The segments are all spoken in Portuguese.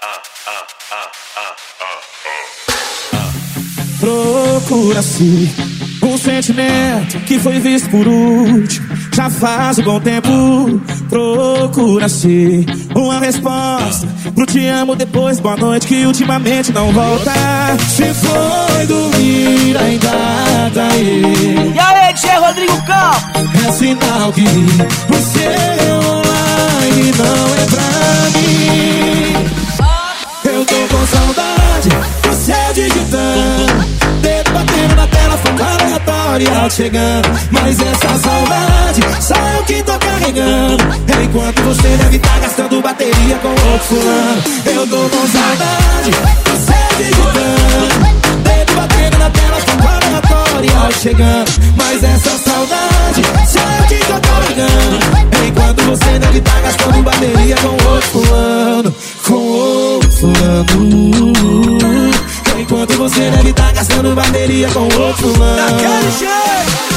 Procura-se um sentimento que foi visto por último. Já faz um bom tempo. Procura-se uma resposta pro te amo depois, boa noite, que ultimamente não volta. Se foi dormir, ainda tá aí. E aí, DJ Rodrigo Campos? É sinal que você online não é pra mim. Eu tô com saudade, você digitando, dedo batendo na tela, foco aleatório chegando. Mas essa saudade só eu que tô carregando, enquanto você deve tá gastando bateria com outro fulano. Eu tô com saudade, você digitando, dedo batendo na tela, foco aleatório chegando. Mas essa saudade só eu que tô carregando, enquanto você deve tá gastando bateria com outro fulano. Com outro fulano, enquanto você deve tá gastando bateria com outro fulano. Daquele jeito.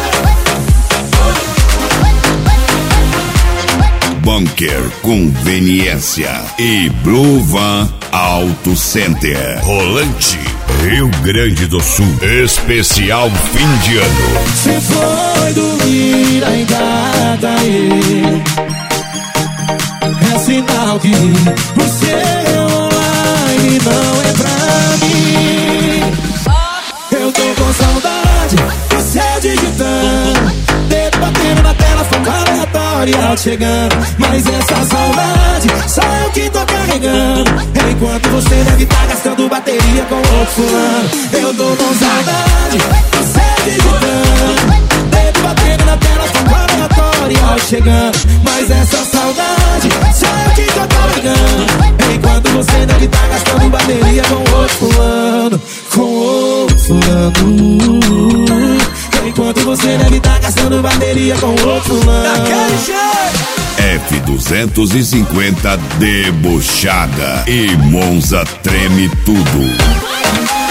Bunker Conveniência e Blue Van Auto Center, Rolante, Rio Grande do Sul. Especial fim de ano. Se foi dormir, ainda tá aí. É sinal que você online não é pra mim. Eu tô com saudade, você digitando, dedo batendo na tela, foco aleatório chegando. Mas essa saudade só eu que tô carregando, enquanto você deve tá gastando bateria com outro fulano. Eu tô com saudade, você digitando, dedo batendo na tela, foco aleatório chegando. Mas essa saudade só eu que tô carregando, enquanto você deve tá gastando bateria com outro fulano. Com outro fulano, enquanto você deve tá gastando bateria com outro fulano. Daquele jeito. F250 debochada e Monza treme tudo.